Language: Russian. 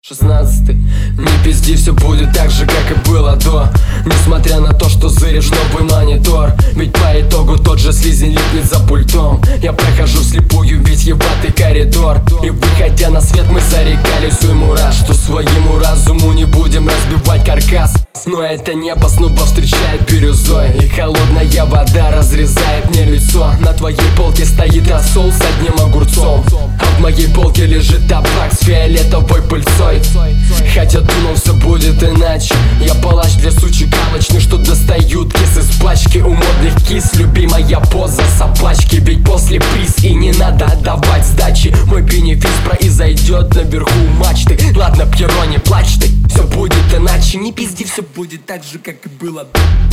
16. Не пизди, все будет так же, как и было до. Несмотря на то, что зыришь новый монитор, ведь по итогу тот же слизень липнет за пультом. Я прохожу вслепую весь ебатый коридор, и выходя на свет мы зарекались уйму раз, что своему разуму не будем разбивать каркас. Но это небо снова встречает бирюзой, и холодная вода разрезает мне лицо. На твоей полке стоит рассол с одним огурцом, а в моей полке лежит табак с фиолетовой пыльцой. Хотя думал, все будет иначе. Я палач для сучек галочных, что достают кис из пачки. У модных кис любимая поза собачки, ведь после приз и не надо отдавать сдачи. Мой бенефис произойдет наверху мачты. Ладно, Пьеро, не плачь ты, все будет иначе. Не пизди, все будет так же, как и было.